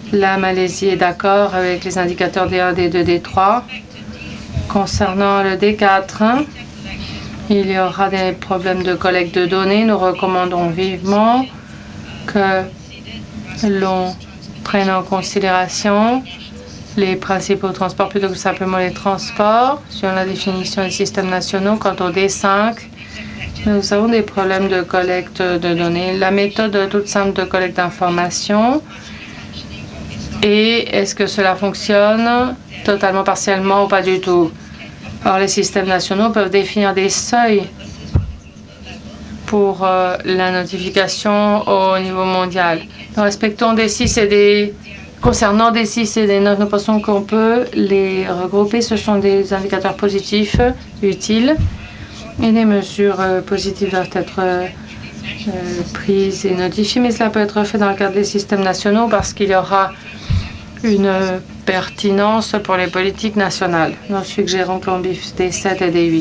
La Malaisie est d'accord avec les indicateurs D1, D2, D3. Concernant le D4, il y aura des problèmes de collecte de données. Nous recommandons vivement que l'on prenne en considération les principaux transports plutôt que simplement les transports. Sur la définition des systèmes nationaux, quant au D5, nous avons des problèmes de collecte de données. La méthode toute simple de collecte d'informations, et est-ce que cela fonctionne totalement, partiellement ou pas du tout? Or, les systèmes nationaux peuvent définir des seuils pour la notification au niveau mondial. Nous respectons des 6 et des... Concernant des 6 et des 9, nous pensons qu'on peut les regrouper. Ce sont des indicateurs positifs utiles et des mesures positives doivent être prises et notifiées, mais cela peut être fait dans le cadre des systèmes nationaux parce qu'il y aura une pertinence pour les politiques nationales. Nous suggérons qu'on biffe des 7 et des 8.